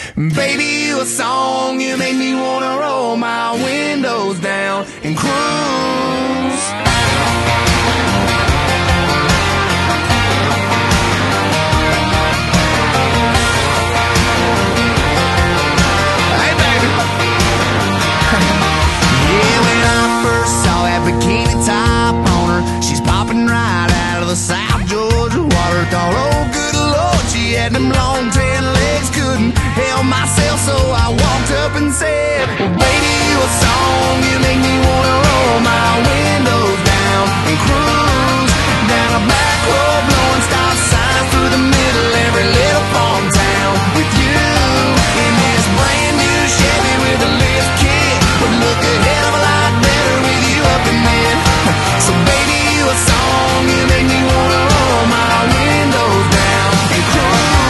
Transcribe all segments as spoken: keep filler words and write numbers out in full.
Baby, you a song, you make me wanna roll my windows down and cruise. Hey, baby. Yeah, when I first saw that bikini top on her, she's popping right out of the South Georgia water. Thought, oh, good Lord, she had them long tan legs, couldn't help myself, so I walked up and said, well, baby, you a song, you make me wanna roll my windows down and cruise down a back road, blowing stop signs through the middle every little farm town with you in this brand new Chevy with a lift kit. Would look a hell of a lot better with you up in it. So baby, you a song, you make me wanna roll my windows down and cruise.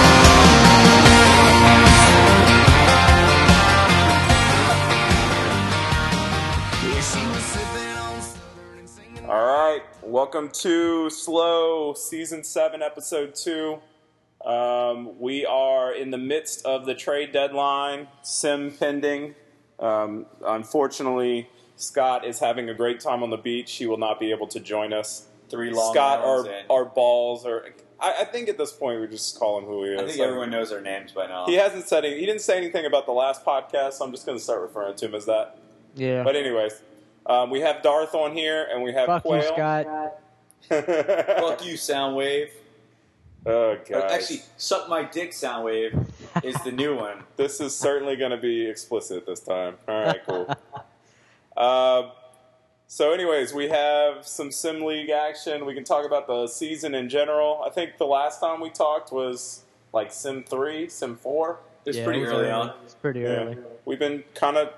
Yeah, she was sipping on Southern and singing. All right, welcome to Slow Season seven, Episode two. Um, we are in the midst of the trade deadline, sim pending. Um, unfortunately, Scott is having a great time on the beach. He will not be able to join us. Three long Scott, hours our, in. our balls are. I, I think at this point we just call him who he is. I think So- everyone knows our names by now. He hasn't said any, he didn't say anything about the last podcast, so I'm just going to start referring to him as that. Yeah. But anyways, um, we have Darth on here, and we have Fuck Quail. you, Scott. Fuck you, Soundwave. Oh, Or God. actually, Suck My Dick, Soundwave is the new one. This is certainly going to be explicit this time. All right, cool. uh, so anyways, we have some Sim League action. We can talk about the season in general. I think the last time we talked was like Sim three, Sim four. It was Yeah, pretty it was early on. It's pretty Yeah. early. We've been kind of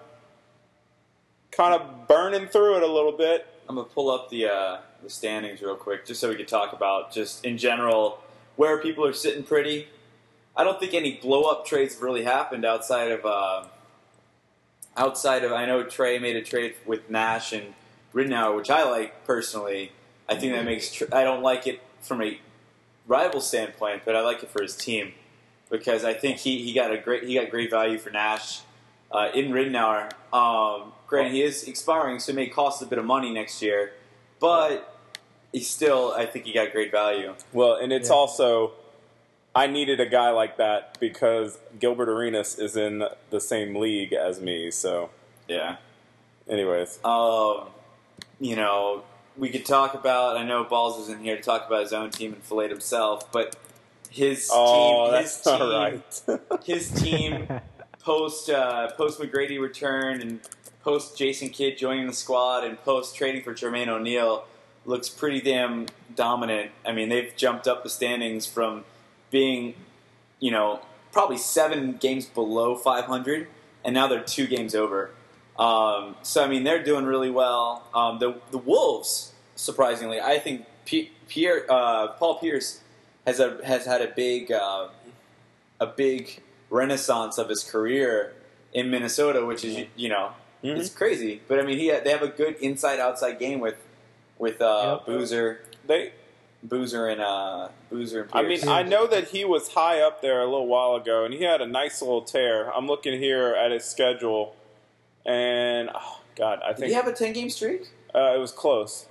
kind of burning through it a little bit. I'm going to pull up the uh, the standings real quick just so we can talk about just in general where people are sitting pretty. I don't think any blow-up trades have really happened outside of uh, outside of I know Trey made a trade with Nash and Ridnour, which I like personally. I think that makes tr- I don't like it from a rival standpoint, but I like it for his team because I think he, he got a great he got great value for Nash uh, in Ridnour. Um, granted, he is expiring, so it may cost a bit of money next year, but he's still I think he got great value. Well, and it's Yeah. also, I needed a guy like that because Gilbert Arenas is in the same league as me. So, Yeah. anyways, Um, you know, we could talk about. I know Balls isn't here to talk about his own team and fillet himself, but his oh, team, his that's team, all right. his team post uh, post McGrady return and post Jason Kidd joining the squad and post trading for Jermaine O'Neal looks pretty damn dominant. I mean, they've jumped up the standings from being, you know, probably seven games below five hundred, and now they're two games over. Um, so I mean, they're doing really well. Um, the the Wolves, surprisingly, I think P- Pierre uh, Paul Pierce has a has had a big uh, a big renaissance of his career in Minnesota, which is you know Mhm. it's crazy. But I mean, he they have a good inside outside game with with uh, Yep. Boozer, They, Boozer and uh, Boozer and I Pierce. mean, I know that he was high up there a little while ago, and he had a nice little tear. I'm looking here at his schedule, and oh, God, I did think he have a ten game streak? uh, it was close.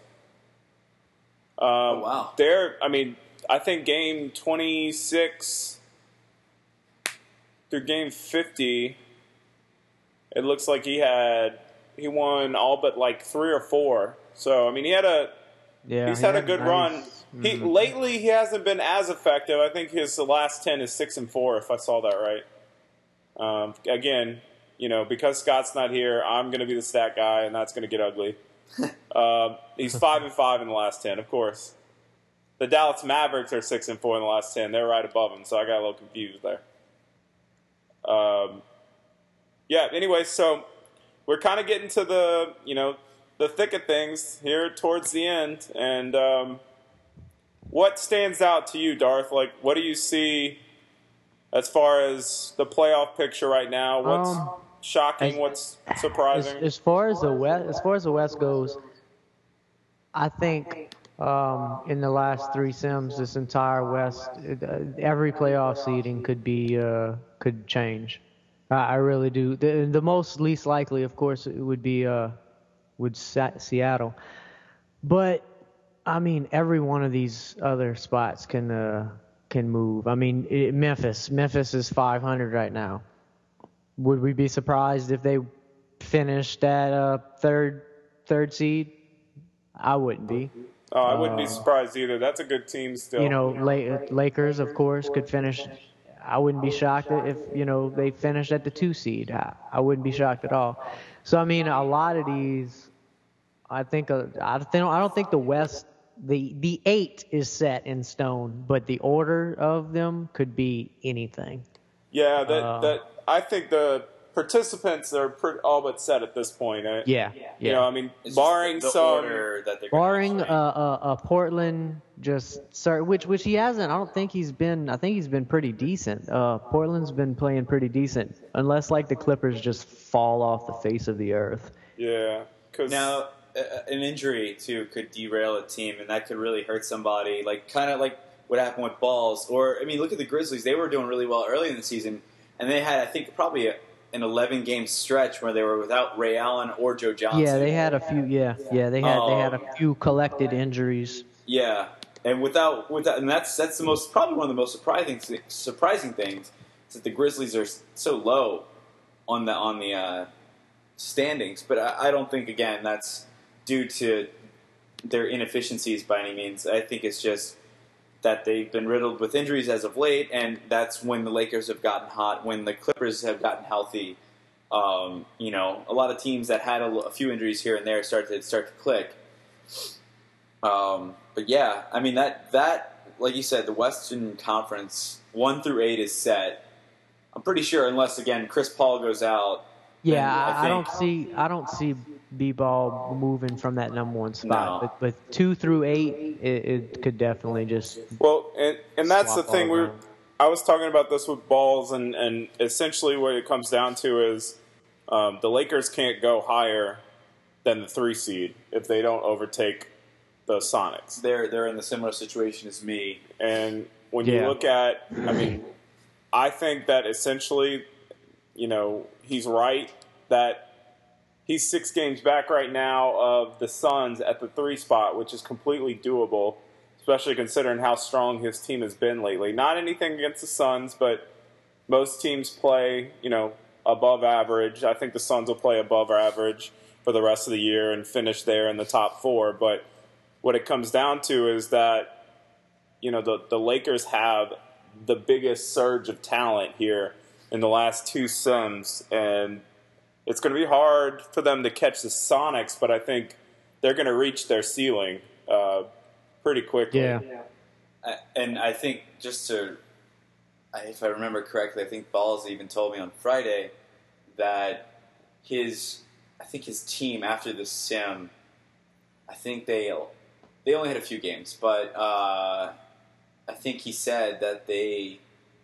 Um, Oh, wow. There, I mean, I think game twenty-six through game fifty, it looks like he had he won all but like three or four. So I mean, he had a Yeah, he's he had a had good nice- run. He Mhm. lately he hasn't been as effective. I think his last ten is six and four, if I saw that right. Um, again, you know, because Scott's not here, I'm going to be the stat guy, and that's going to get ugly. um, he's five and five in the last ten, of course. The Dallas Mavericks are six and four in the last ten. They're right above him, so I got a little confused there. Um, yeah. Anyway, so we're kind of getting to the you know the thick of things here towards the end, and um, what stands out to you, Darth? Like, what do you see as far as the playoff picture right now? What's Um, shocking? as- What's As, surprising? as far as the west, as far as the West goes, I think um, in the last three sims, this entire West, it, uh, every playoff seeding could be uh, could change. I, I really do. The, the most least likely, of course, it would be uh, would Sa- Seattle. But I mean, every one of these other spots can uh, can move. I mean, it, Memphis. Memphis is five hundred right now. Would we be surprised if they finished at uh, third third seed? I wouldn't be. Oh, I wouldn't be surprised either. That's a good team still. You know, La- Lakers, of course, could finish. I wouldn't be shocked if, you know, they finished at the two seed. I, I wouldn't be shocked at all. So, I mean, a lot of these, I think, uh, I don't, I don't think the West, the, the eight is set in stone, but the order of them could be anything. Yeah, that, Uh, that I think the participants are pretty, all but set at this point. eh? Yeah, yeah. You know, I mean, It's just barring the, the some. order that they're gonna Barring swing. uh, uh, uh, Portland, just start, which which he hasn't. I don't think he's been. I think he's been pretty decent. Uh, Portland's been playing pretty decent, unless like the Clippers just fall off the face of the earth. Yeah, because Now, uh, an injury too could derail a team, and that could really hurt somebody. Like kind of like what happened with Balls, or I mean, look at the Grizzlies. They were doing really well early in the season, and they had, I think, probably a, an eleven game stretch where they were without Ray Allen or Joe Johnson. Yeah, they had a few. Yeah, yeah, they had they had a Um, few collected injuries. Yeah, and without without, and that's that's the most probably one of the most surprising surprising things is that the Grizzlies are so low on the on the uh, standings. But I, I don't think again that's due to their inefficiencies by any means. I think it's just that they've been riddled with injuries as of late, and that's when the Lakers have gotten hot, when the Clippers have gotten healthy. Um, you know, a lot of teams that had a, a few injuries here and there start to start to click. Um, but yeah, I mean that that like you said, the Western Conference one through eight is set. I'm pretty sure, unless again Chris Paul goes out. Yeah, then I, I think- don't see I don't see B-ball moving from that number one spot. No. But but two through eight, it, it could definitely just. well, and and that's the Swap thing. all We were, around. I was talking about this with Balls, and and essentially what it comes down to is um, the Lakers can't go higher than the three seed if they don't overtake the Sonics. They're they're in the similar situation as me. And when you Yeah. look at, I mean, I think that essentially, you know, he's right that he's six games back right now of the Suns at the three spot, which is completely doable, especially considering how strong his team has been lately. Not anything against the Suns, but most teams play, you know, above average. I think the Suns will play above average for the rest of the year and finish there in the top four. But what it comes down to is that, you know, the, the Lakers have the biggest surge of talent here in the last two sims, and it's going to be hard for them to catch the Sonics, but I think they're going to reach their ceiling uh, pretty quickly. Yeah. I- And I think just to, I- if I remember correctly, I think Balls even told me on Friday that his, I think his team after the sim, I think they they only had a few games, but uh, I think he said that they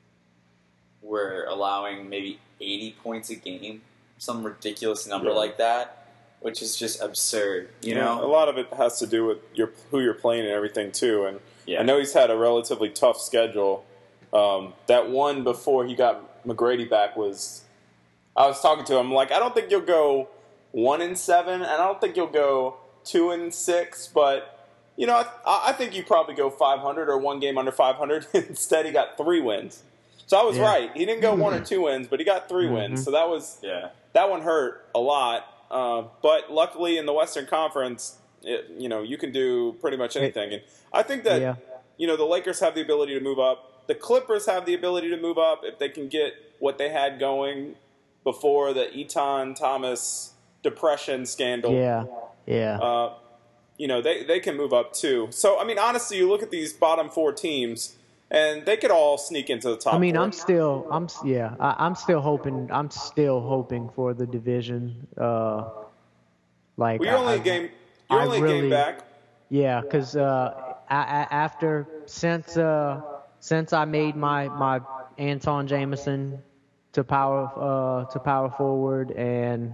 were allowing maybe eighty points a game, some ridiculous number Yeah. like that, which is just absurd. You Yeah, know, a lot of it has to do with your who you're playing and everything too. And Yeah. I know he's had a relatively tough schedule. Um, that one before he got McGrady back was. I was talking to him like I don't think you'll go one and seven, and I don't think you'll go two and six, but. You know, I, I think you probably go five hundred or one game under five hundred. Instead, he got three wins. So I was Yeah. right. He didn't go one or two wins, but he got three Mhm. wins. So that was yeah. that one hurt a lot. Uh, but luckily, in the Western Conference, it, you know, you can do pretty much anything. And I think that Yeah. you know the Lakers have the ability to move up. The Clippers have the ability to move up if they can get what they had going before the Eton Thomas depression scandal. Yeah. Yeah. Uh, you know, they, they can move up too. So, I mean, honestly, you look at these bottom four teams, and they could all sneak into the top I mean, four. I'm still, I'm s- yeah, I, I'm still hoping, I'm still hoping for the division. Uh, like well, you're I- only a I- game, you're I only a really- game back. Yeah, because uh, a- a- after since uh, since I made my my Anton Jameson to power uh, to power forward and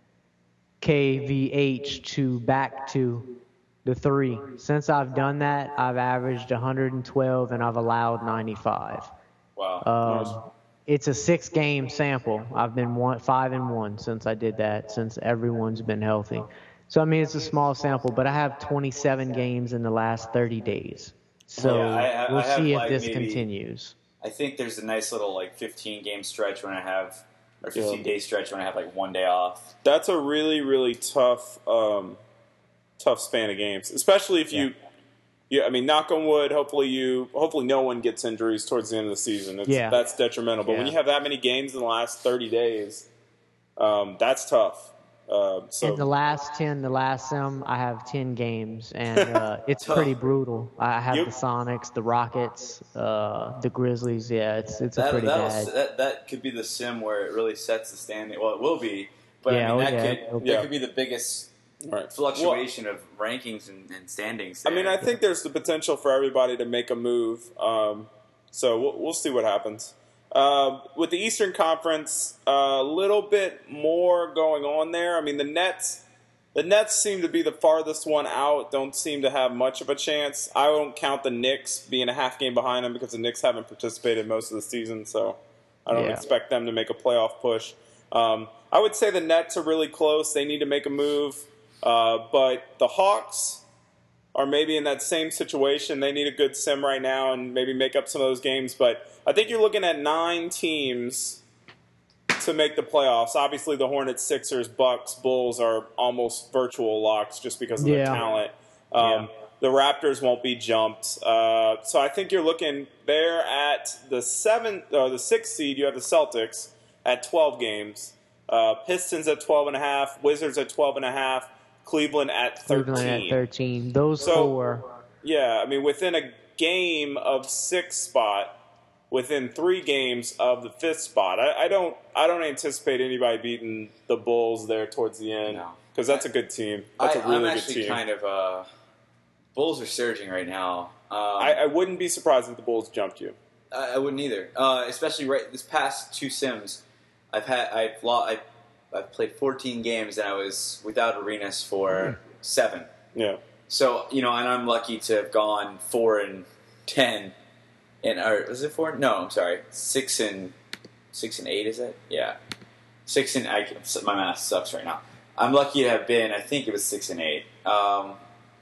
K V H to back to the three. Since I've done that, I've averaged one hundred twelve and I've allowed ninety-five. Wow. Um, Nice. it's a six game sample. I've been one, five and one since I did that, since everyone's been healthy. So I mean, it's a small sample, but I have twenty-seven games in the last thirty days. So Yeah, I- I- we'll I have, see if like, this maybe- continues. I think there's a nice little like fifteen game stretch when I have, or fifteen Yeah. day stretch when I have like one day off. That's a really, really tough, um, tough span of games, especially if you, yeah. I mean, knock on wood. Hopefully, you, hopefully, no one gets injuries towards the end of the season. It's, Yeah. that's detrimental. But when Yeah. you have that many games in the last thirty days, um, that's tough. Uh, so In the last ten, the last sim, I have ten games, and uh, it's pretty brutal. I have Yep. the Sonics, the Rockets, uh, the Grizzlies. Yeah, it's it's a That pretty that'll- bad. that that could be the sim where it really sets the standing. Well, it will be, but Yeah, I mean oh, that yeah, could it'll that be. could be the biggest right. fluctuation of rankings and, and standings. I mean, there. I think there's the potential for everybody to make a move. Um, so we'll, we'll see what happens. Uh, with the Eastern Conference, a little bit more going on there. I mean, the Nets, the Nets seem to be the farthest one out. Don't seem to have much of a chance. I won't count the Knicks being a half game behind them because the Knicks haven't participated most of the season. So I don't Yeah. expect them to make a playoff push. Um, I would say the Nets are really close. They need to make a move. Uh, but the Hawks are maybe in that same situation. They need a good sim right now and maybe make up some of those games. But I think you're looking at nine teams to make the playoffs. Obviously, the Hornets, Sixers, Bucks, Bulls are almost virtual locks just because of Yeah. the talent. Um, Yeah. The Raptors won't be jumped. Uh, so I think you're looking there at the seventh or the sixth seed. You have the Celtics at twelve games. Uh, Pistons at twelve and a half. Wizards at twelve and a half. Cleveland at thirteen. Cleveland at thirteen. Those So- four. Yeah, I mean, within a game of sixth spot, within three games of the fifth spot, I, I don't, I don't anticipate anybody beating the Bulls there towards the end No. because that's a good team. That's I, a really I'm good actually team. kind of uh, Bulls are surging right now. Um, I, I wouldn't be surprised if the Bulls jumped you. I, I wouldn't either. Uh, especially right this past two sims, I've had I've lo- I I've played fourteen games and I was without Arenas for seven. Yeah, So you know, and I'm lucky to have gone four and ten, and or was it four? No, I'm sorry, six and six and eight. Is it? Yeah, six and I. My math sucks right now. I'm lucky to have been. I think it was six and eight. Um,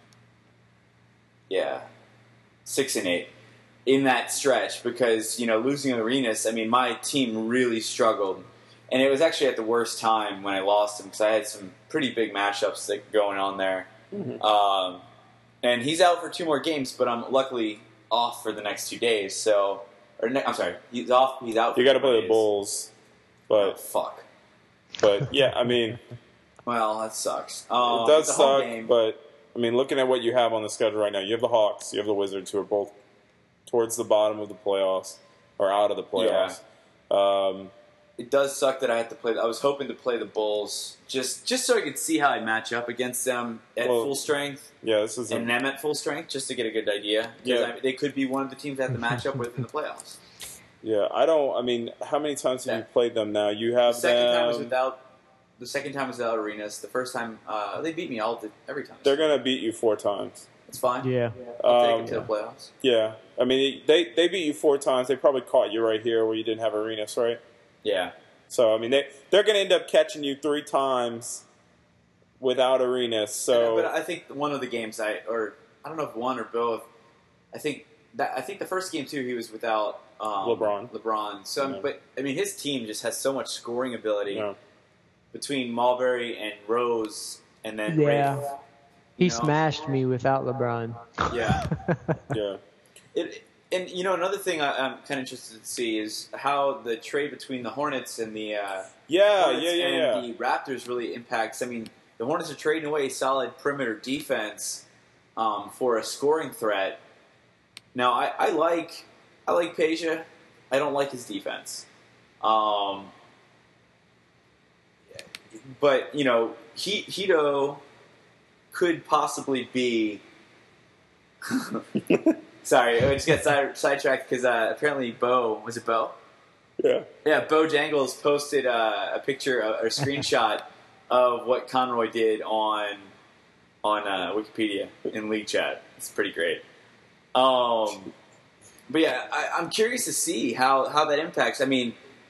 yeah, six and eight in that stretch because you know losing Arenas. I mean, my team really struggled. And it was actually at the worst time when I lost him because I had some pretty big matchups that going on there. Mm-hmm. Um, and he's out for two more games, but I'm luckily off for the next two days. So, or ne- I'm sorry, he's off. He's out. For you got to two more play the days. Bulls, Oh, but fuck. but yeah, I mean, Well, that sucks. Um, it does it's a home suck. game. But I mean, looking at what you have on the schedule right now, you have the Hawks, you have the Wizards, who are both towards the bottom of the playoffs or out of the playoffs. Um, It does suck that I had to play. I was hoping to play the Bulls just just so I could see how I match up against them at Well, full strength yeah, this is. and them at full strength, just to get a good idea. Because Yeah. I, they could be one of the teams I have to match up with in the playoffs. Yeah, I don't. I mean, how many times have Yeah. you played them now? You The have second them. time was without. The second time was without Arenas. The first time uh, they beat me all the, every time. They're gonna beat you four times. It's fine. Yeah. I'll take Um, it to the playoffs. Yeah, I mean, they they beat you four times. They probably caught you right here where you didn't have Arenas, right? Yeah. So I mean, they they're gonna end up catching you three times without Arenas. So but I think one of the games I or I don't know if one or both. I think that I think the first game too he was without um, LeBron. LeBron. So Yeah. but I mean his team just has so much scoring ability yeah. between Marbury and Rose and then Yeah. Rafe. He You know? smashed me without LeBron. Yeah. yeah. It, and you know another thing I, I'm kind of interested to see is how the trade between the Hornets and the uh, Yeah, Hornets yeah, yeah, and yeah. the Raptors really impacts. I mean, the Hornets are trading away solid perimeter defense um, for a scoring threat. Now, I, I like I like Peja. I don't like his defense. Um, but you know, he, Hito could possibly be. Sorry, I just got side, sidetracked because uh, apparently Bo was it Bo? Yeah. Yeah, Bojangles posted uh, a picture uh, or a screenshot of what Conroy did on on uh, Wikipedia in League Chat. It's pretty great. Um, but yeah, I, I'm curious to see how, how that impacts. I mean,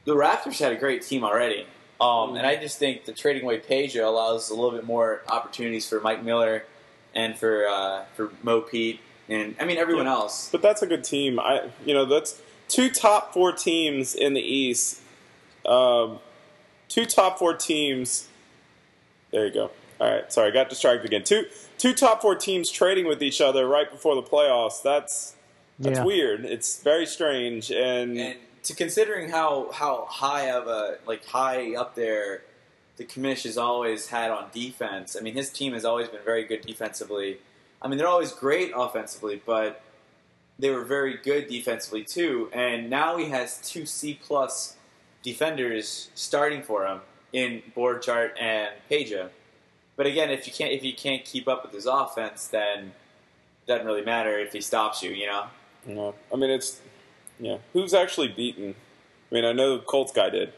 the Raptors had a great team already. Um, and I just think the trading away Peja allows a little bit more opportunities for Mike Miller and for uh, for Mo Pete and I mean everyone Yeah. else. But that's a good team. I you know that's two top four teams in the East. Um, two top four teams. There you go. All right, sorry, got distracted again. Two two top four teams trading with each other right before the playoffs. That's that's Yeah. weird. It's very strange and. And to considering how how high of a like high up there the commish has always had on defense. I mean, his team has always been very good defensively. I mean, they're always great offensively, but they were very good defensively too. And now he has two C plus defenders starting for him in Borchardt and Peja. But again, if you can't if you can't keep up with his offense, then it doesn't really matter if he stops you. You know. No, I mean it's yeah. Who's actually beaten? I mean, I know the Colts guy did.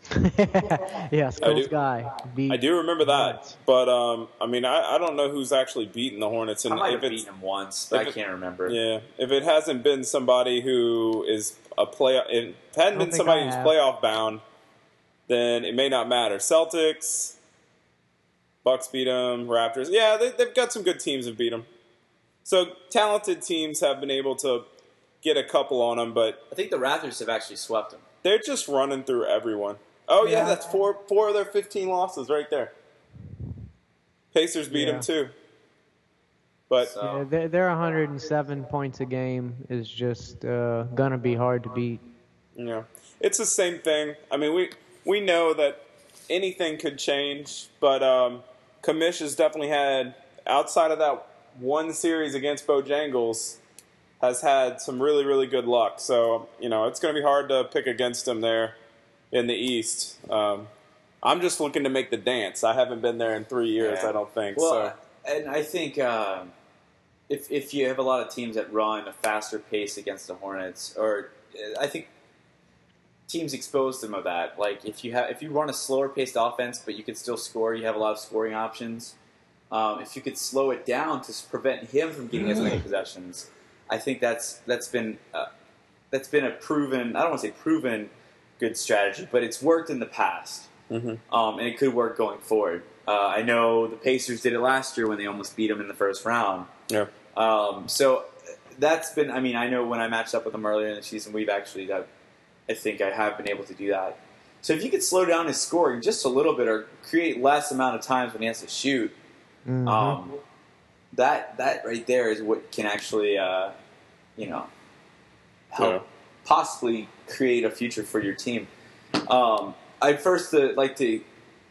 Yes, I Colts do- guy. Beat I do remember that, Hornets. but um, I mean, I, I don't know who's actually beaten the Hornets. I And might if have it's beaten him once, but if I it- can't remember. yeah, if it hasn't been somebody who is a play, if it hadn't don't been think somebody I who's have. playoff bound, then it may not matter. Celtics, Bucks beat them. Raptors, yeah, they, they've got some good teams that beat them. So talented teams have been able to get a couple on them, but I think the Raptors have actually swept him. they're just running through everyone. Oh yeah, Yeah. that's four four of their fifteen losses right there. Pacers beat Yeah. them too. But So- Yeah, their, their one hundred seven points a game is just uh, gonna be hard to beat. yeah, it's the same thing. I mean, we we know that anything could change, but um, Kamish has definitely had, outside of that one series against Bojangles, has had some really really good luck. So you know, it's going to be hard to pick against him there in the East. Um, I'm just looking to make the dance. I haven't been there in three years. Yeah. I don't think Well, so. and I think um, if if you have a lot of teams that run a faster pace against the Hornets, or uh, I think teams expose them of that. Like if you have if you run a slower paced offense, but you can still score, you have a lot of scoring options. Um, if you could slow it down to s- prevent him from getting as many possessions, I think that's that's been uh, that's been a proven. I don't want to say proven good strategy, but it's worked in the past. Mm-hmm. Um, and it could work going forward. Uh, I know the Pacers did it last year when they almost beat them in the first round. Yeah. Um, so that's been, I mean, I know when I matched up with them earlier in the season, we've actually, uh, I think I have been able to do that. So if you could slow down his scoring just a little bit or create less amount of times when he has to shoot, Mhm. um, that that right there is what can actually, uh, you know, help Yeah. possibly create a future for your team. Um, I'd first uh, like to.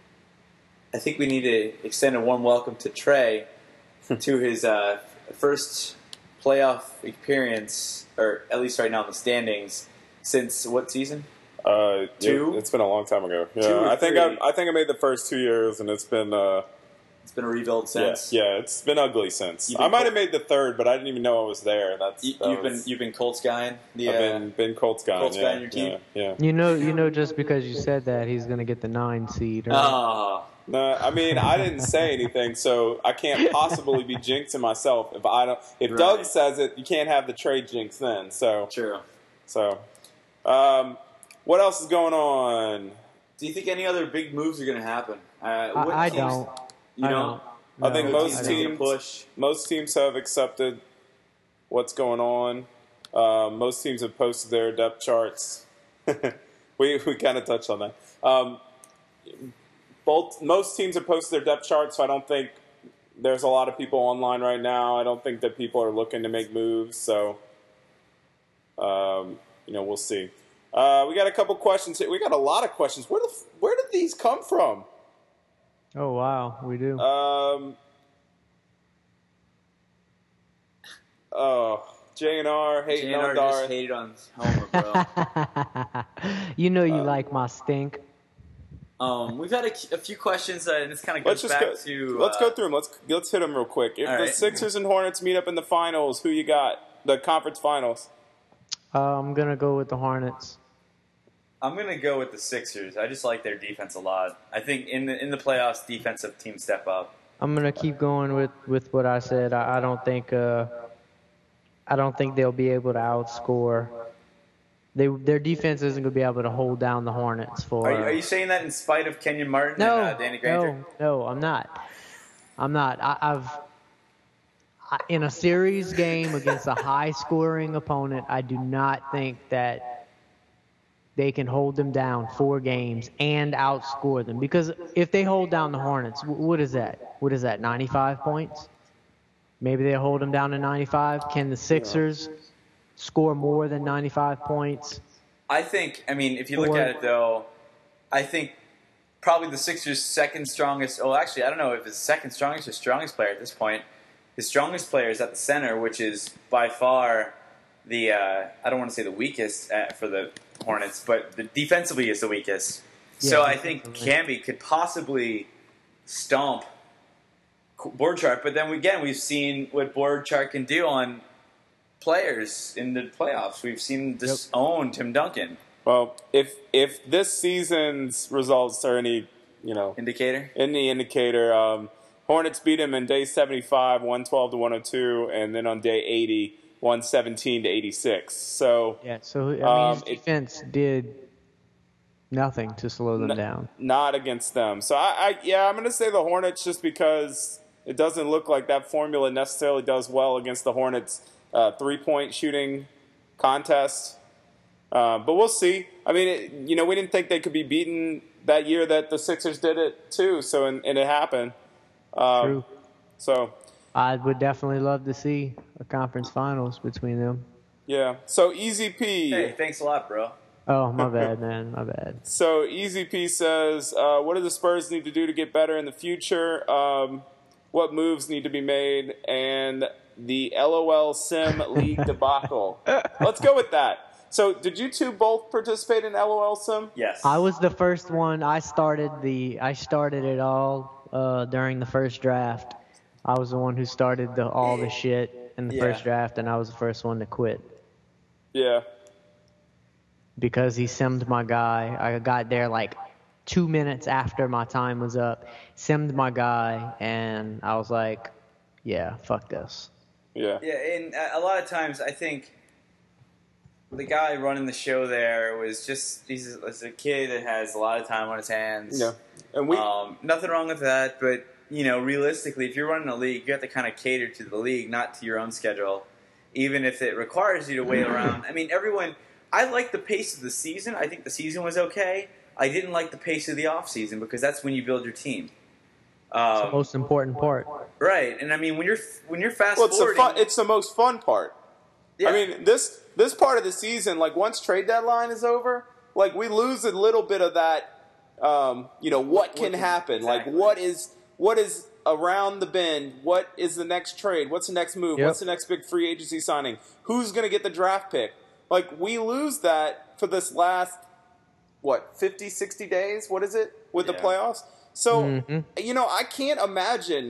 I think we need to extend a warm welcome to Trey to his uh, first playoff appearance, or at least right now in the standings, since what season? Uh, Two? It, it's been a long time ago. Yeah, Two or I think three? I, I think I made the first two years, and it's been uh, It's been a rebuild yeah, since. yeah, it's been ugly since. You've I been might Col- have made the third, but I didn't even know I was there. That's You, that you've was- been you've been Colts guy. The, I've uh, been been Colts guy. Colts yeah, guy on your team? Yeah, yeah. You know, you know, just because you said that, he's gonna get the nine seed. Right? ah, No, I mean I didn't say anything, so I can't possibly be jinxing myself if I don't. If Right. Doug says it, you can't have the trade jinx then. So true. so, um, what else is going on? Do you think any other big moves are going to happen? Uh, what I, I teams- don't. You I know, I think No, most I teams don't. making a teams- push. Most teams have accepted what's going on. Uh, most teams have posted their depth charts. we we kind of touched on that. Um, both most teams have posted their depth charts, so I don't think there's a lot of people online right now. I don't think that people are looking to make moves. So, um, you know, we'll see. Uh, we got a couple questions here. We got a lot of questions. Where the f- where did these come from? Oh wow, we do. Um, oh, J N R hating J N R on just Dara. hated on Homer, bro. You know, you uh, like my stink. um, we've had a, a few questions, uh, and this kind of Let's goes just back go. to. let's uh, go through them. Let's let's hit them real quick. If All the right. Sixers and Hornets meet up in the finals, who you got? The conference finals. Uh, I'm gonna go with the Hornets. I'm going to go with the Sixers. I just like their defense a lot. I think in the in the playoffs, defensive teams step up. I'm gonna keep going with, with what I said. I, I don't think uh, I don't think they'll be able to outscore They their defense isn't going to be able to hold down the Hornets for. Are you, are you saying that in spite of Kenyon Martin no, and uh, Danny Granger? No, no, I'm not. I'm not. I, I've I, in a series game against a high-scoring opponent, I do not think that they can hold them down four games and outscore them. Because if they hold down the Hornets, what is that? What is that? ninety-five points? Maybe they hold them down to ninety-five. Can the Sixers score more than ninety-five points? I think, I mean, if you look Or- at it, though, I think probably the Sixers' second strongest, well, actually, I don't know if it's second strongest or strongest player at this point. His strongest player is at the center, which is by far the, uh, I don't want to say the weakest uh, for the Hornets, but the defensively is the weakest. so Yeah, I think Camby could possibly stomp Borchardt, but then again, we've seen what Borchardt can do on players in the playoffs. We've seen him just own Tim Duncan. Well, if if this season's results are any, you know, Indicator? any indicator, um, Hornets beat him in day seventy-five, one twelve to one oh two, and then on day eighty, one seventeen to eighty-six. So Yeah, so I mean, Um, his it- defense did nothing to slow them N- down. not against them. So I, I yeah, I'm going to say the Hornets just because it doesn't look like that formula necessarily does well against the Hornets uh, three-point shooting contest. Uh, but we'll see. I mean, it, you know, we didn't think they could be beaten that year that the Sixers did it too. So and, and it happened. Um, True. So I would definitely love to see a conference finals between them. yeah. So Easy P. Hey, thanks a lot, bro. Oh, my bad, man. My bad. So Easy P says, uh, what do the Spurs need to do to get better in the future? Um, what moves need to be made? And the LOL Sim League debacle. Let's go with that. So did you two both participate in LOL Sim? Yes. I was the first one. I started the. I started it all uh, during the first draft. I was the one who started the all the shit in the Yeah. first draft, and I was the first one to quit Yeah. because he simmed my guy. I got there like two minutes after my time was up, simmed my guy, and I was like, "Yeah, fuck this." Yeah. Yeah, and a lot of times I think the guy running the show there was just, he's a, he's a kid that has a lot of time on his hands. Yeah. And we Um, nothing wrong with that, but, you know, realistically, if you're running a league, you have to kind of cater to the league, not to your own schedule, even if it requires you to wait around. I mean, everyone, I like the pace of the season. I think the season was okay. I didn't like the pace of the offseason because that's when you build your team. It's the Um, most important part. right, and I mean, when you're when you're fast well, it's the forwarding, fun. It's the most fun part. yeah. I mean, this this part of the season, like once trade deadline is over, like we lose a little bit of that. Um, you know, what can can- happen? exactly. Like what is what is around the bend? What is the next trade? What's the next move? Yep. What's the next big free agency signing? Who's going to get the draft pick? Like we lose that for this last what fifty, sixty days? What is it with the Yeah. playoffs? So Mhm. you know, I can't imagine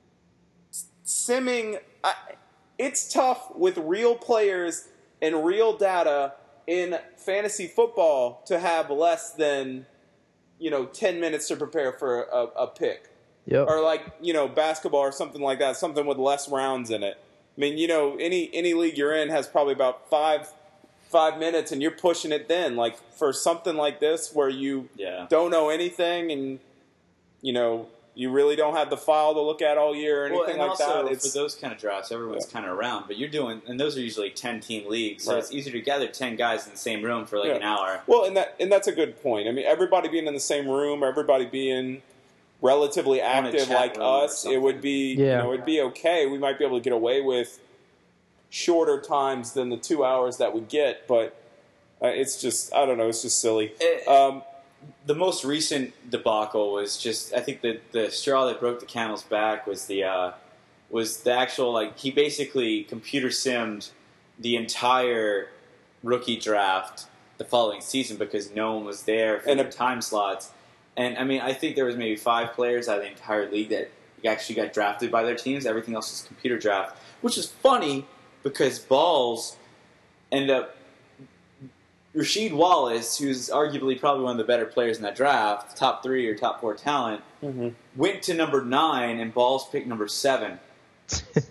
simming. I, it's tough with real players and real data in fantasy football to have less than, you know, ten minutes to prepare for a, a pick. Yep. Or like, you know, basketball or something like that, something with less rounds in it. I mean, you know, any any league you're in has probably about five five minutes and you're pushing it then. Like for something like this where you Yeah. don't know anything and, you know, you really don't have the file to look at all year or Well, anything and like also that. for It's those kind of drafts, everyone's Yeah. kind of around, but you're doing, and those are usually ten-team leagues, so Right. it's easier to gather ten guys in the same room for like Yeah. an hour. Well, and that and that's a good point. I mean, everybody being in the same room, everybody being relatively On a active chat like room or us, it would be you Yeah. know it'd be okay. We might be able to get away with shorter times than the two hours that we get, but uh, it's just I don't know. It's just silly. It- Um, The most recent debacle was just, I think the the straw that broke the camel's back was the uh, was the actual, like, he basically computer simmed the entire rookie draft the following season because no one was there for And the a- time slots. And I mean, I think there was maybe five players out of the entire league that actually got drafted by their teams. Everything else was computer draft, which is funny because Balls ended up. Rasheed Wallace, who's arguably probably one of the better players in that draft, top three or top four talent, mhm. went to number nine, and Balls picked number seven,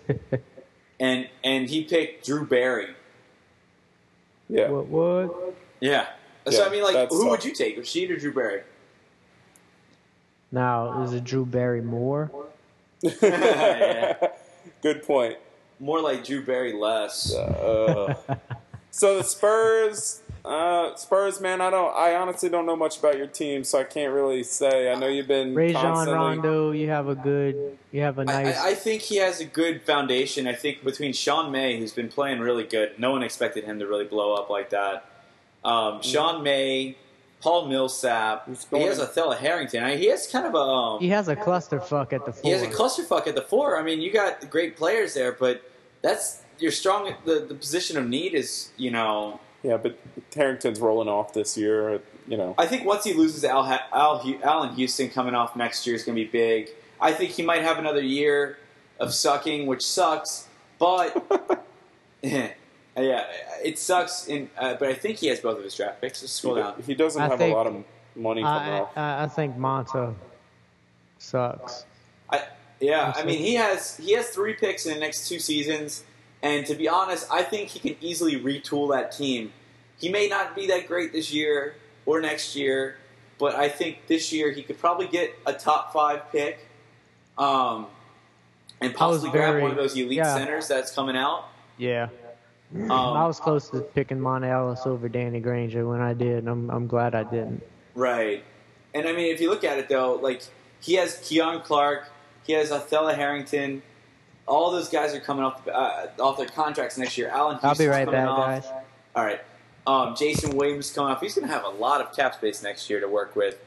and and he picked Drew Barry. Yeah. What? What? Yeah. So, Yeah, I mean, like, that's who tough. would you take? Rashid or Drew Barry? Now, is it Drew Barrymore? Yeah. Good point. More like Drew Barry less. Uh, so the Spurs, uh, Spurs, man, I don't, I honestly don't know much about your team, so I can't really say. I know you've been Rajon constantly. Rondo, you have a good, you have a I, nice. I, I think he has a good foundation. I think between Sean May, who's been playing really good, no one expected him to really blow up like that. Um, Sean May, Paul Millsap, He's he going- has Othello Harrington. I, he has kind of a um, he has a clusterfuck at the floor. he has a clusterfuck at the four. I mean, you got great players there, but that's your strong. The, the position of need is, you know. Yeah, but Harrington's rolling off this year. You know, I think once he loses Al, Al, Allen Houston coming off next year is going to be big. I think he might have another year of sucking, which sucks. But yeah, it sucks. In uh, but I think he has both of his draft picks. Let's scroll down. he doesn't I have think- a lot of money coming I, off. I, I think Monta sucks. I, yeah, I mean he has he has three picks in the next two seasons, and to be honest, I think he can easily retool that team. He may not be that great this year or next year, but I think this year he could probably get a top five pick, um, and possibly grab very- one of those elite yeah. centers that's coming out. Yeah. Um, I was close to picking Monta Ellis over Danny Granger when I did, and I'm, I'm glad I didn't. Right. And I mean, if you look at it though, like he has Keon Clark, he has Othello Harrington. All those guys are coming off uh, off their contracts next year. Allen I'll be Houston's right coming back, off. guys. All right. Um, Jason Williams coming off. He's going to have a lot of cap space next year to work with.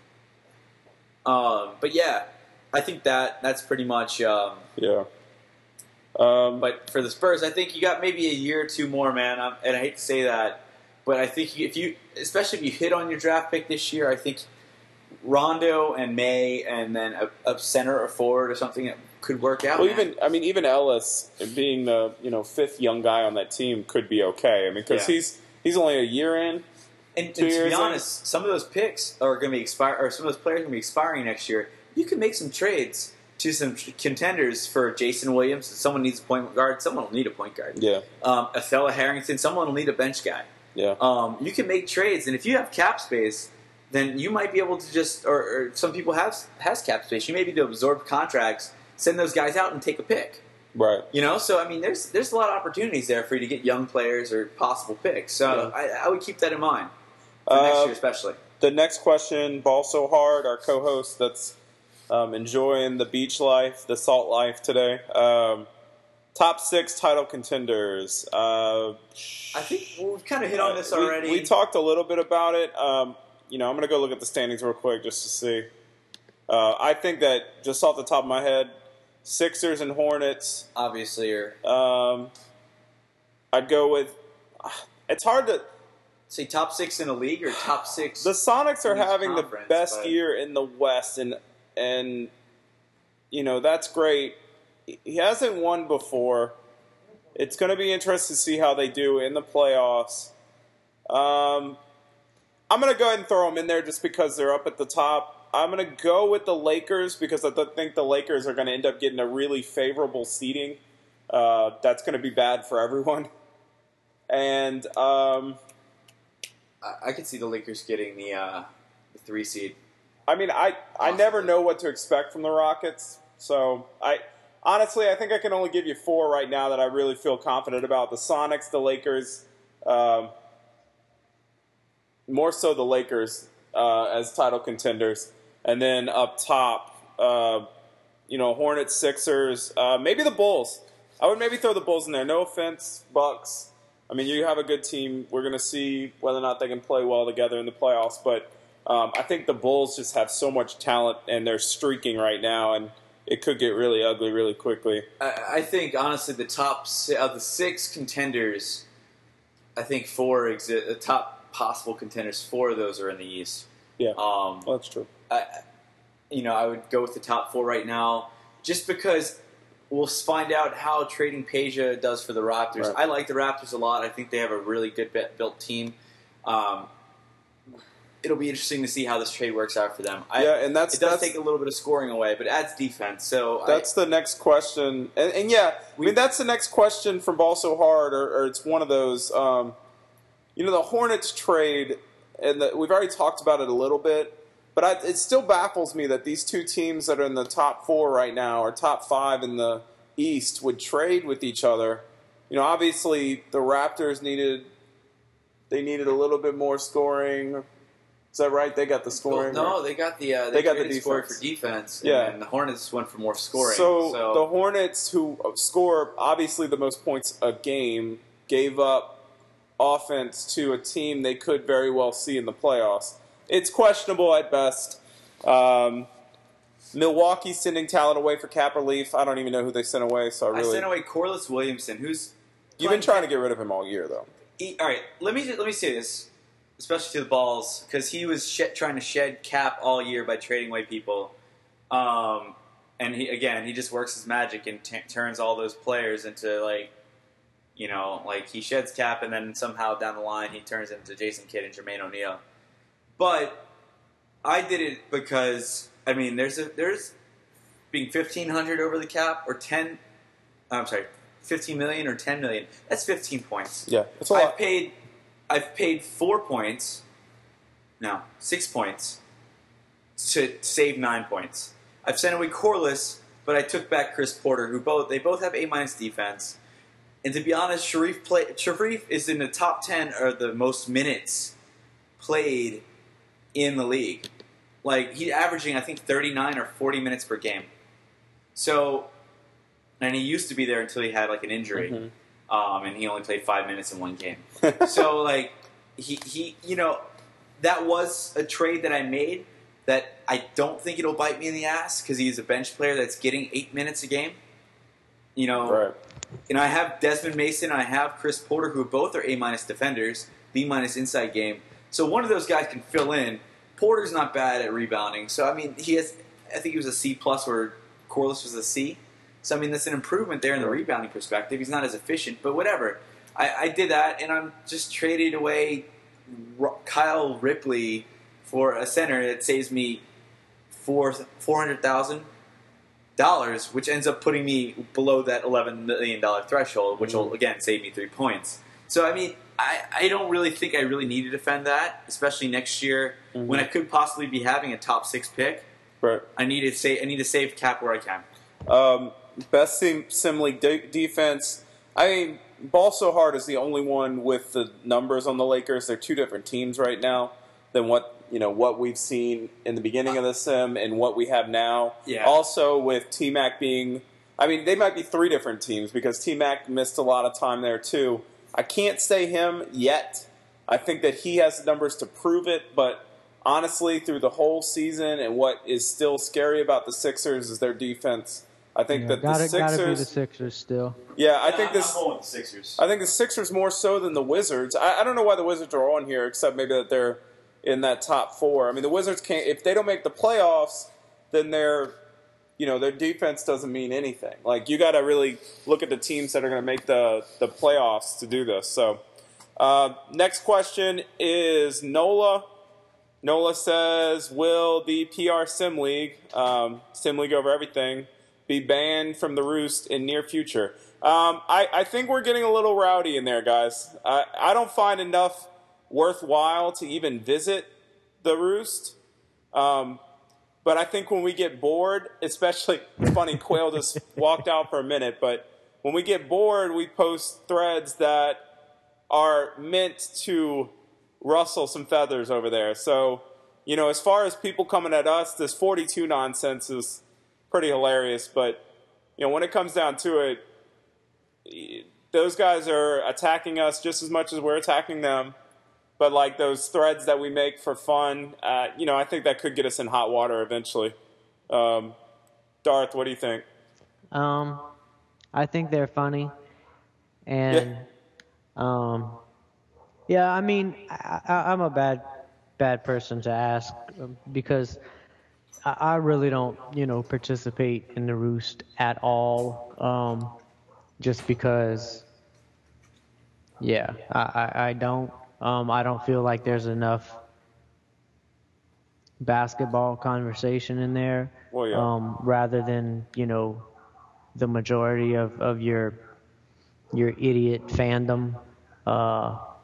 Um, but yeah, I think that that's pretty much. Um, Yeah. Um, but for the Spurs, I think you got maybe a year or two more, man. Um, and I hate to say that, but I think if you, especially if you hit on your draft pick this year, I think Rondo and May, and then a, a center or forward or something that could work out. well, man. even I mean, even Ellis being the you know fifth young guy on that team could be okay. I mean, because Yeah. he's he's only a year in. And, and Two to years be in. honest, some of those picks are going to be expire, or some of those players are going to be expiring next year. You can make some trades to some contenders for Jason Williams. Someone needs a point guard. Someone will need a point guard. Yeah, Um, Othello Harrington. Someone will need a bench guy. yeah. Um, you can make trades, and if you have cap space, then you might be able to just, or, or some people have has cap space. You may be able to absorb contracts, send those guys out, and take a pick. Right. You know, so I mean, there's there's a lot of opportunities there for you to get young players or possible picks. So Yeah. I, I would keep that in mind for next Uh, year, especially. The next question, Ball So Hard, our co-host that's um, enjoying the beach life, the salt life today. Um, top six title contenders. Uh, I think we've kind of hit on this we- already. We, talked a little bit about it. Um, you know, I'm going to go look at the standings real quick just to see. Uh, I think that just off the top of my head, Sixers and Hornets. Obviously, or Um, I'd go with. It's hard to. say top six in the league or top six. The Sonics are in each having the conference, best but- year in the West, and and you know that's great. He hasn't won before. It's going to be interesting to see how they do in the playoffs. Um, I'm going to go ahead and throw them in there just because they're up at the top. I'm going to go with the Lakers because I th- think the Lakers are going to end up getting a really favorable seeding. Uh, that's going to be bad for everyone. And um, I, I could see the Lakers getting the, uh, the three seed. I mean, I, I never know what to expect from the Rockets. So, I honestly, I think I can only give you four right now that I really feel confident about. The Sonics, the Lakers, um, more so the Lakers uh, as title contenders. And then up top, uh, you know, Hornets, Sixers, uh, maybe the Bulls. I would maybe throw the Bulls in there. No offense, Bucks. I mean, you have a good team. We're going to see whether or not they can play well together in the playoffs. But um, I think the Bulls just have so much talent, and they're streaking right now, and it could get really ugly really quickly. I, I think, honestly, the top si- of the six contenders, I think four exist. The top possible contenders, four of those are in the East. Yeah, Um, well, that's true. I, you know, I would go with the top four right now, just because we'll find out how trading Peja does for the Raptors. Right. I like the Raptors a lot. I think they have a really good bit- built team. Um, it'll be interesting to see how this trade works out for them. I, Yeah, and that's- it does that's- take a little bit of scoring away, but it adds defense. So That's the next question. And, and yeah, I We- mean, that's the next question from Ball So Hard, or, or it's one of those. Um, you know, the Hornets trade, and the, we've already talked about it a little bit, but I, it still baffles me that these two teams that are in the top four right now, or top five in the East, would trade with each other. You know, obviously the Raptors needed they needed a little bit more scoring. Is that right? They got the scoring. Well, no, they got the uh, they, they got the defense. scoring for defense. Yeah, and the Hornets went for more scoring. So, so the Hornets, who score obviously the most points a game, gave up offense to a team they could very well see in the playoffs. It's questionable at best. Um, Milwaukee's sending talent away for cap relief. I don't even know who they sent away. So I really I sent away Corliss Williamson, who's you've been trying to get rid of him all year, though. He, all right, let me let me say this, especially to the Balls, because he was shed, trying to shed cap all year by trading away people. Um, and he again, he just works his magic and t- turns all those players into like, you know, like he sheds cap, and then somehow down the line he turns into Jason Kidd and Jermaine O'Neal. But I did it because. I mean, there's a there's being fifteen hundred over the cap or ten. I'm sorry, fifteen million or ten million. That's fifteen points. Yeah, that's a I've lot. paid, I've paid four points. No, six points to save nine points. I've sent away Corliss, but I took back Chris Porter, who both they both have A minus defense. And to be honest, Sharif play Sharif is in the top ten or the most minutes played in the league. Like, he's averaging, I think, thirty-nine or forty minutes per game. So, and he used to be there until he had, like, an injury. Mm-hmm. Um, and he only played five minutes in one game. So, like, he, he, you know, that was a trade that I made that I don't think it'll bite me in the ass because he's a bench player that's getting eight minutes a game. You know, right. And I have Desmond Mason and I have Chris Porter, who both are A-minus defenders, B-minus inside game. So one of those guys can fill in. Porter's not bad at rebounding, so I mean, he has. I think he was a C plus, where Corliss was a C. So I mean, that's an improvement there in the rebounding perspective. He's not as efficient, but whatever. I, I did that, and I'm just traded away Kyle Ripley for a center that saves me four four hundred thousand dollars, which ends up putting me below that eleven million dollar threshold, which will again save me three points. So I mean. I, I don't really think I really need to defend that, especially next year mm-hmm. when I could possibly be having a top six pick. Right. I need to say I need to save cap where I can. Um, best sim, sim league de- defense. I mean, Ball So Hard is the only one with the numbers on the Lakers. They're two different teams right now than what you know what we've seen in the beginning of the sim and what we have now. Yeah. Also, with T-Mac being, I mean, they might be three different teams because T-Mac missed a lot of time there too. I can't say him yet. I think that he has the numbers to prove it, but honestly, through the whole season and what is still scary about the Sixers is their defense. I think yeah, that gotta, the Sixers... Gotta be the Sixers still. Yeah, I yeah, think I'm this... going with the Sixers. I think the Sixers more so than the Wizards. I, I don't know why the Wizards are on here, except maybe that they're in that top four. I mean, the Wizards can't... If they don't make the playoffs, then they're... You know, their defense doesn't mean anything. Like, you got to really look at the teams that are going to make the, the playoffs to do this. So, uh, next question is Nola. Nola says, will the P R Sim League, um, Sim League over everything, be banned from the Roost in near future? Um, I, I think we're getting a little rowdy in there, guys. I, I don't find enough worthwhile to even visit the Roost. Um But I think when we get bored, especially, it's funny, Quail just walked out for a minute, but when we get bored, we post threads that are meant to rustle some feathers over there. So, you know, as far as people coming at us, this forty-two nonsense is pretty hilarious, but, you know, when it comes down to it, those guys are attacking us just as much as we're attacking them. But like those threads that we make for fun, uh, you know, I think that could get us in hot water eventually. Um, Darth, what do you think? Um, I think they're funny, and yeah, um, yeah I mean, I, I, I'm a bad, bad person to ask because I, I really don't, you know, participate in the Roost at all. Um, just because, yeah, I, I, I don't. Um, I don't feel like there's enough basketball conversation in there. Well, yeah. Um, rather than, you know, the majority of, of your your idiot fandom. Uh,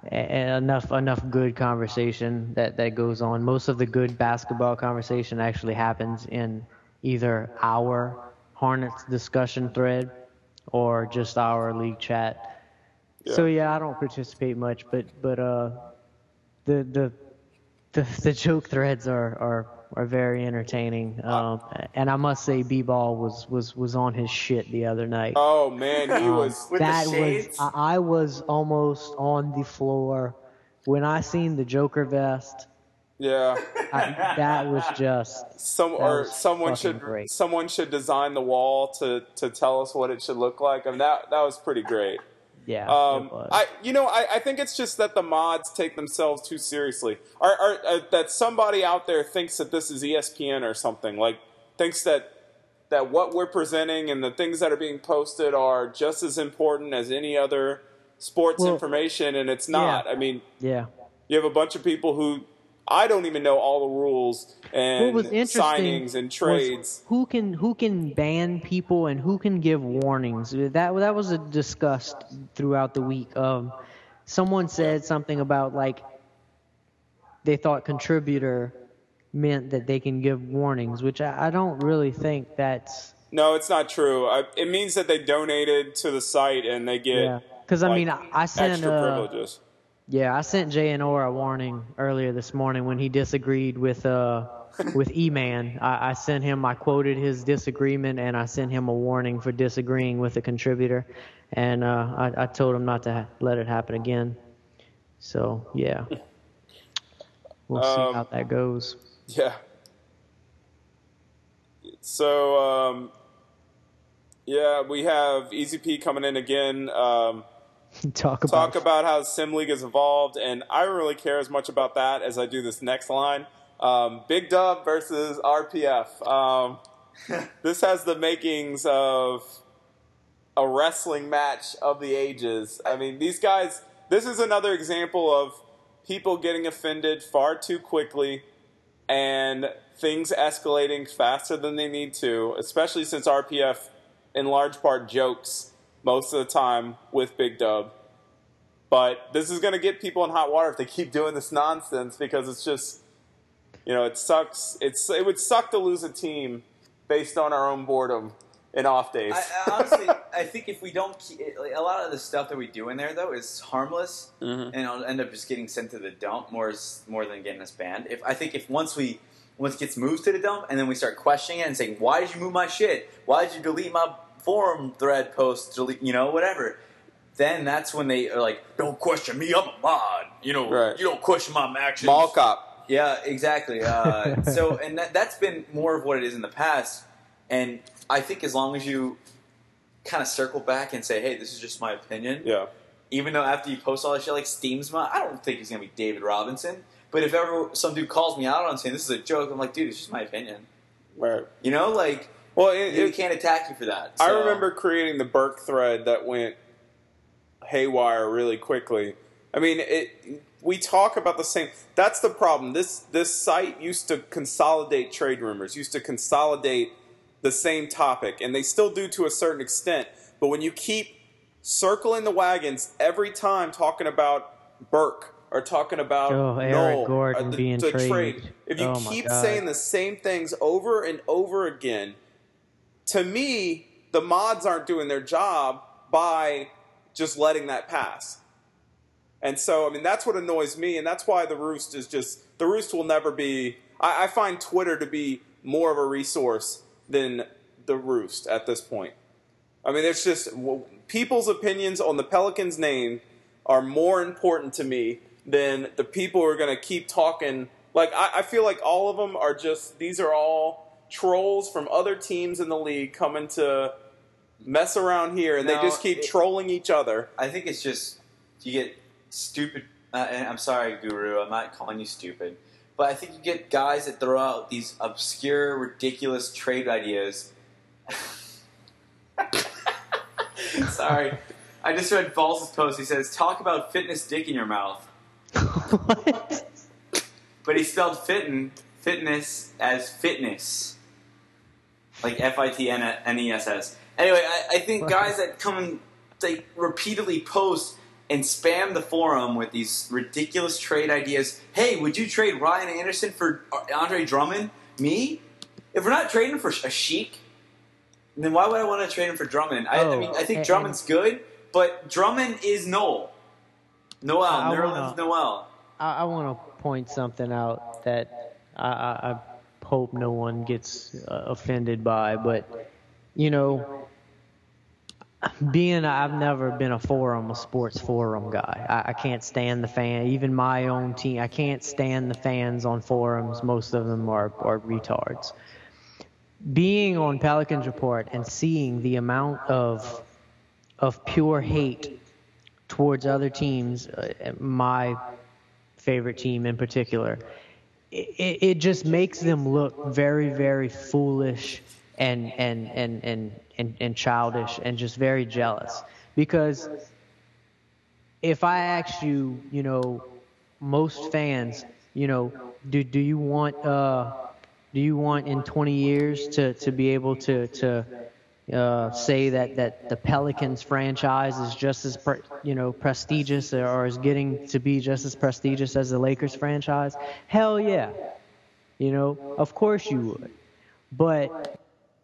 and enough enough good conversation that, that goes on. Most of the good basketball conversation actually happens in either our Hornets discussion thread or just our league chat. Yeah. So yeah, I don't participate much, but but uh, the the the, the joke threads are, are, are very entertaining. Um, and I must say, B-Ball was, was, was on his shit the other night. Oh man, he Um, was. With the that shades? was I, I was almost on the floor when I seen the Joker vest. Yeah. I, that was just Some that or was someone fucking should great. someone should design the wall to, to tell us what it should look like. I mean that that was pretty great. Yeah, Um, it was. I you know I, I think it's just that the mods take themselves too seriously. Or, or uh, that somebody out there thinks that this is E S P N or something. Like thinks that that what we're presenting and the things that are being posted are just as important as any other sports Well, information, and it's not. yeah. I mean, yeah. you have a bunch of people who I don't even know all the rules and What was interesting signings and was trades. who can who can ban people and who can give warnings. That that was a discussed throughout the week. Um, someone said something about like they thought contributor meant that they can give warnings, which I, I don't really think that's No, it's not true. I, it means that they donated to the site and they get yeah. Because I like, mean, I, I sent extra uh, privileges. Yeah, I sent J N O a warning earlier this morning when he disagreed with uh with E-Man. I, I sent him, I quoted his disagreement, and I sent him a warning for disagreeing with a contributor, and uh, I, I told him not to ha- let it happen again. So yeah, we'll see Um, how that goes. Yeah. So, um, yeah, we have Easy P coming in again. Um, Talk about talk about how Sim League has evolved, and I don't really care as much about that as I do this next line. Um, Big Dub versus R P F. Um, this has the makings of a wrestling match of the ages. I mean, these guys, this is another example of people getting offended far too quickly and things escalating faster than they need to, especially since R P F in large part jokes most of the time with Big Dub. But this is going to get people in hot water if they keep doing this nonsense, because it's just, you know, it sucks. It's It would suck to lose a team based on our own boredom in off days. I, I honestly, I think if we don't, keep, like, a lot of the stuff that we do in there though is harmless, Mm-hmm. and it'll end up just getting sent to the dump more as, more than getting us banned. If I think if once we once it gets moved to the dump, and then we start questioning it and saying, "Why did you move my shit? Why did you delete my forum thread post? Delete, you know, whatever." Then that's when they are like, "Don't question me. I'm a mod. You know, Right. you don't question my actions." Mall cop. Yeah, exactly. Uh, so, and that, that's been more of what it is in the past. And I think as long as you kind of circle back and say, "Hey, this is just my opinion," Yeah. even though after you post all that shit like Steamsma, I don't think he's gonna be David Robinson. But if ever some dude calls me out on saying this is a joke, I'm like, dude, it's just my opinion. Right. You know, like, Well, it, you it, can't attack you for that. I So- remember creating the Burke thread that went haywire really quickly. I mean, it. We talk about the same. That's the problem. This this site used to consolidate trade rumors, used to consolidate the same topic, and they still do to a certain extent. But when you keep circling the wagons every time talking about Burke or talking about Oh, Eric Noel, Gordon or the, being the traded. trade, if you Oh, my keep God. saying the same things over and over again, to me, the mods aren't doing their job by just letting that pass. And so, I mean, that's what annoys me, and that's why the Roost is just, the Roost will never be, I, I find Twitter to be more of a resource than the Roost at this point. I mean, it's just, well, people's opinions on the Pelicans' name are more important to me than the people who are going to keep talking. Like, I, I feel like all of them are just, these are all trolls from other teams in the league coming to mess around here, and No, they just keep it- trolling each other. I think it's just you get stupid. Uh, and I'm sorry, Guru. I'm not calling you stupid, but I think you get guys that throw out these obscure, ridiculous trade ideas. Sorry, I just read False's post. He says, "Talk about fitness dick in your mouth," What? but he spelled fittin fitness as fitness, like F I T N E S S. Anyway, I, I think guys that come and they repeatedly post and spam the forum with these ridiculous trade ideas. Hey, would you trade Ryan Anderson for Andre Drummond? Me? If we're not trading for a Sheik, then why would I want to trade him for Drummond? I, Oh, I mean, I think and- Drummond's good, but Drummond is Noel. Noel, I Nerlens wanna- Noel. I, I want to point something out that I, I, I hope no one gets uh, offended by, but you know, being I've never been a forum, a sports forum guy. I, I can't stand the fan. Even my own team, I can't stand the fans on forums. Most of them are are retards. Being on Pelicans Report and seeing the amount of of pure hate towards other teams, uh, my favorite team in particular, it, it just makes them look very, very foolish and and, and, and, and and childish and just very jealous. Because if I asked you, you know, most fans, you know, do do you want uh do you want in twenty years to, to be able to to uh, say that, that the Pelicans franchise is just as pre, you know prestigious or is getting to be just as prestigious as the Lakers franchise? Hell yeah, you know, of course you would. But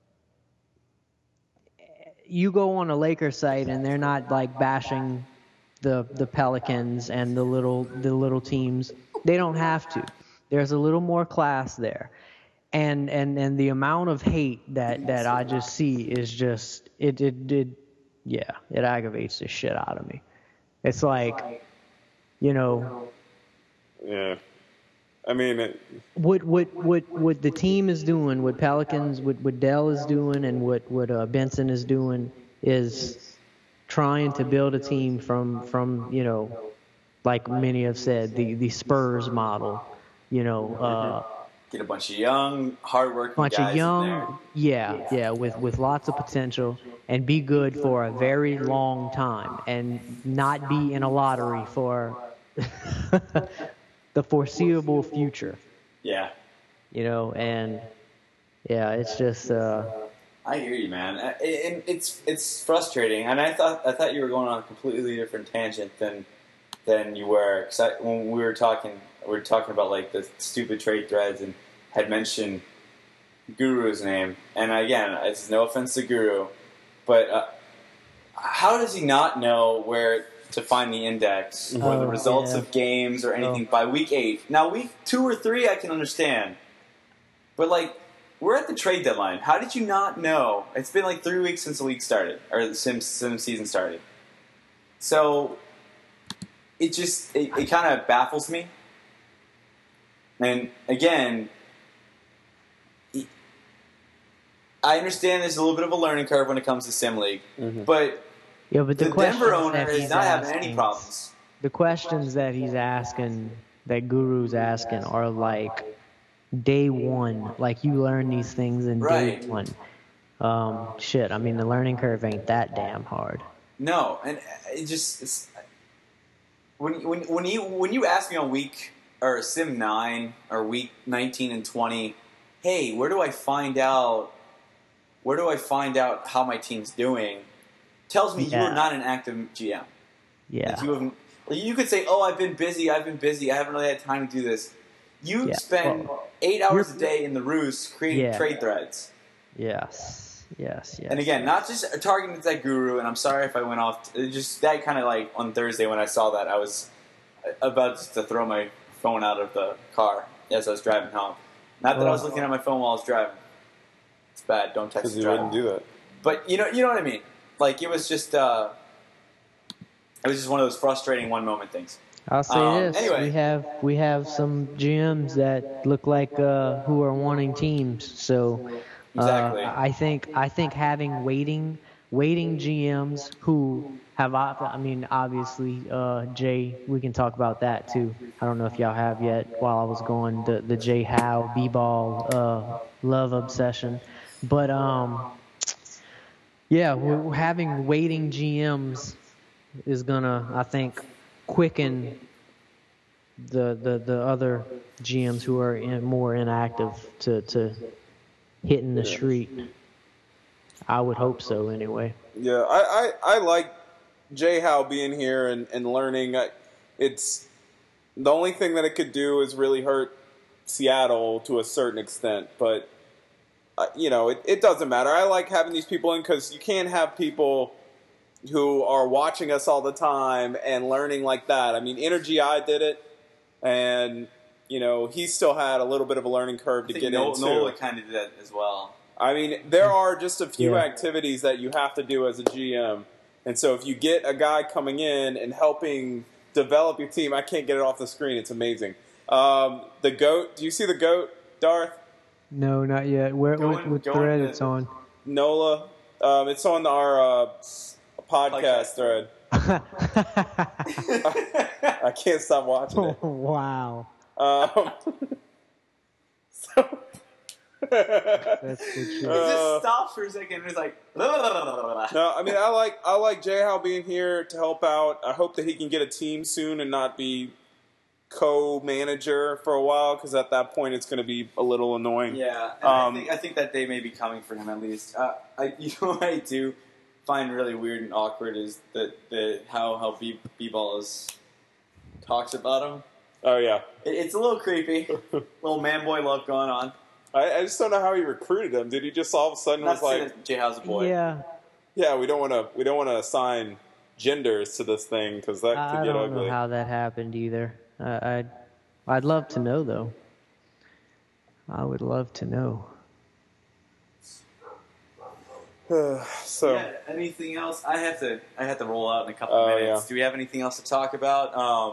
you go on a Lakers site and they're not like bashing the the Pelicans and the little the little teams. They don't have to. There's a little more class there. And, and and the amount of hate that, that I just see is just it it it yeah, it aggravates the shit out of me. It's like, you know, Yeah. I mean, it, what what what what the team is doing, what Pelicans, what what Dell is doing, and what what uh, Benson is doing is trying to build a team from from you know, like many have said, the the Spurs model, you know. Uh, Get a bunch of young, hardworking bunch guys of in there. young, yeah, yeah, with, with lots of potential, and be good for a very long time, and not be in a lottery for the foreseeable future, Yeah. you know, and yeah, it's just, uh, I hear you, man. Uh, And it's it's frustrating. And I thought I thought you were going on a completely different tangent than than you were. 'Cause I, when we were talking, we were talking about like the stupid trade threads, and had mentioned Guru's name. And again, it's no offense to Guru, but uh, how does he not know where to find the index or Oh, the results yeah. of games or anything Oh. by week eight? Now, week two or three, I can understand, but like. We're at the trade deadline. How did you not know? It's been like three weeks since the league started, or the Sim, Sim season started. So, it just, it, it kind of baffles me. And again, I understand there's a little bit of a learning curve when it comes to Sim League, Mm-hmm. but yeah, but the, the questions Denver owner that is he's not having asking, any problems. The questions that he's asking, that Guru's asking, are like day one. Like, you learn these things in Right. day one. Um, shit, I mean, the learning curve ain't that damn hard. No, and it just it's, when when when you when you ask me on week or Sim nine or week nineteen and twenty, hey, where do I find out? Where do I find out how my team's doing? Tells me Yeah. you're not an active G M. Yeah. Like you have, like you could say, "Oh, I've been busy. I've been busy. I haven't really had time to do this." You Yeah, spend well, eight hours a you're- day in the roost creating Yeah. trade threads. Yes. Yes. Yes. And again, not just targeting that Guru, and I'm sorry if I went off. It just that kind of like on Thursday when I saw that, I was about to throw my phone out of the car as I was driving home. Not that I was Well- looking at my phone while I was driving. It's bad. Don't text Because and you drive. wouldn't do that. But you know, you know what I mean. Like it was just, uh, it was just one of those frustrating one moment things. I'll say Um, this: anyway. we have we have some G Ms that look like uh, who are wanting teams. So uh, Exactly. I think I think having waiting waiting G Ms who have op- I mean obviously uh, Jay, we can talk about that too. I don't know if y'all have yet. While I was going the the Jay Howe B-ball uh, love obsession, but um yeah, we're having waiting G Ms is gonna, I think, quicken the the, the other G Ms who are in, more inactive to, to hitting the street. I would hope so, anyway. Yeah, I, I, I like Jay Howe being here and, and learning, uh, it's the only thing that it could do is really hurt Seattle to a certain extent. But, uh, you know, it, it doesn't matter. I like having these people in because you can't have people who are watching us all the time and learning like that. I mean, Energy Eye did it, and, you know, he still had a little bit of a learning curve to I think get Nola, into. Nola kind of did that as well. I mean, there are just a few Yeah. activities that you have to do as a G M. And so if you get a guy coming in and helping develop your team, I can't get it off the screen. It's amazing. Um, the GOAT, do you see the GOAT, Darth? No, not yet. Where Go what, in- what go thread in it's the- on? NOLA. Um, it's on our uh, podcast Podcast. thread. I can't stop watching it. Wow. Um, so, That's good shit. It Uh, just stops for a second and it's like, no, I mean I like I like Jay Howe being here to help out. I hope that he can get a team soon and not be co-manager for a while because at that point it's going to be a little annoying. yeah. And Um, I, think, I think that day may be coming for him at least. Uh, I, you know what I do find really weird and awkward is that the how how B B-ball is talks about him. Oh yeah, It, it's a little creepy, little man boy love going on. I, I just don't know how he recruited him. Did he just all of a sudden Not was to say like, that Jay Howe's a boy. Yeah, yeah, we don't want to we don't want to assign genders to this thing because that I could I get don't ugly. know how that happened either. I, I'd I'd love to know though. I would love to know. so Yeah, anything else? I have to. I have to roll out in a couple Oh, minutes. yeah. Do we have anything else to talk about? Um,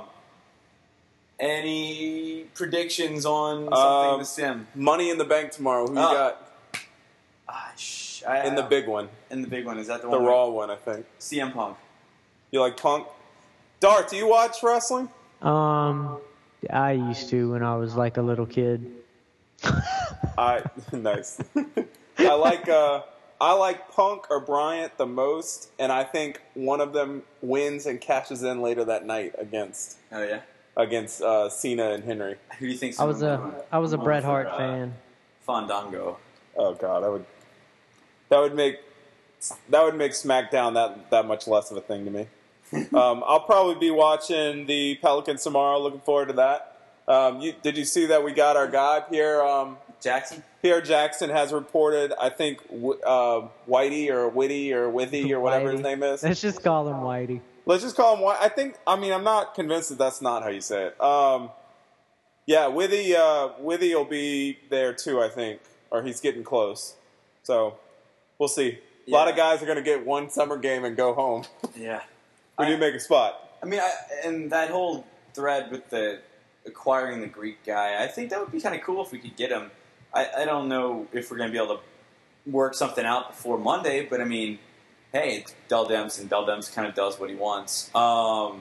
any predictions on something Um, to sim? Money in the Bank tomorrow. Who you Oh. got Ah, sh- I, in the big one? in the big one is that the, The one? Raw one, I think. C M Punk. You like Punk? Dart, do you watch wrestling? Um, I used to when I was like a little kid. I nice. I like uh, I like Punk or Bryant the most, and I think one of them wins and cashes in later that night against Oh yeah. against uh, Cena and Henry. Who do you think? I was a I was a Bret Hart fan. Fandango. Oh God, I would that would make that would make SmackDown that that much less of a thing to me. um, I'll probably be watching the Pelicans tomorrow. Looking forward to that. Um, you, did you see that we got our guy Pierre? Um, Jackson. Pierre Jackson has reported, I think, w- uh, Whitey or Witty or Withy or whatever his Whitey. name is. Let's just call him Whitey. Let's just call him White. I think, I mean, I'm not convinced that that's not how you say it. Um, yeah, Withy, uh, Withy will be there too, I think, or he's getting close. So we'll see. A lot of Yeah. guys are going to get one summer game and go home. Yeah. We I- do make a spot. I mean, I, and that whole thread with the acquiring the Greek guy, I think that would be kind of cool if we could get him. I, I don't know if we're going to be able to work something out before Monday, but I mean, hey, it's Del Demps, and Del Demps kind of does what he wants. Um,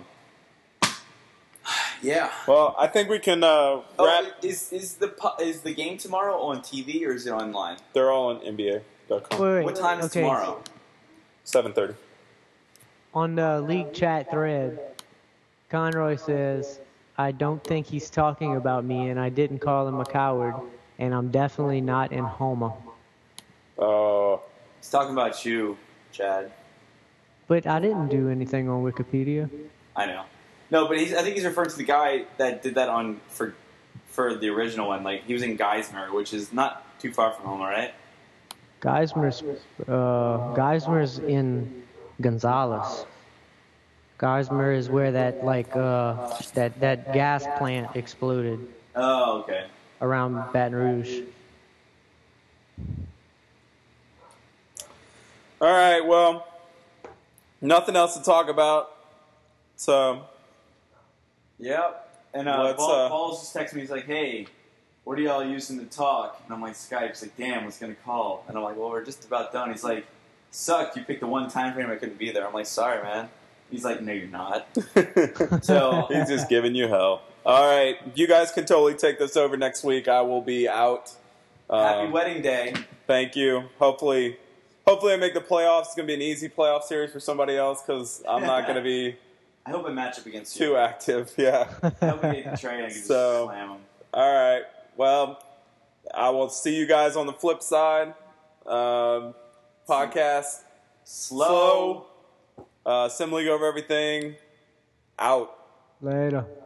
yeah. Well, I think we can uh, wrap. Oh, is is the pu- is the game tomorrow on T V or is it online? They're all on N B A dot com. Wait, wait, What time is okay. tomorrow? seven thirty. On the league chat thread, Conroy says, I don't think he's talking about me, and I didn't call him a coward, and I'm definitely not in Houma. Uh, He's talking about you, Chad. But I didn't do anything on Wikipedia. I know. No, but he's, I think he's referring to the guy that did that on for for the original one. Like he was in Geismar, which is not too far from home, right? Geismar's, uh, Geismar's in Gonzales. Geismar is where that, like, uh, that, that gas plant exploded Oh, okay. around Baton Rouge. all right, well, nothing else to talk about. So, Yep. And uh, Let's, Paul, uh, Paul's just texting me. He's like, "Hey, what are y'all using to talk?" And I'm like, "Skype." He's like, "Damn, what's gonna call?" And I'm like, "Well, we're just about done." He's like, "Sucked. You picked the one time frame I couldn't be there." I'm like, "Sorry, man." He's like, "No, you're not." So he's just giving you hell. All right, you guys can totally take this over next week. I will be out. happy Um, wedding day. Thank you. Hopefully, hopefully I make the playoffs. It's going to be an easy playoff series for somebody else because I'm not going to be I hope I match up against you. too active. Yeah. I hope we get Trey and I can just So- slam him. All right. Well, I will see you guys on the flip side. Um, podcast Slow. slow Uh, Sim League over everything. Out. Later.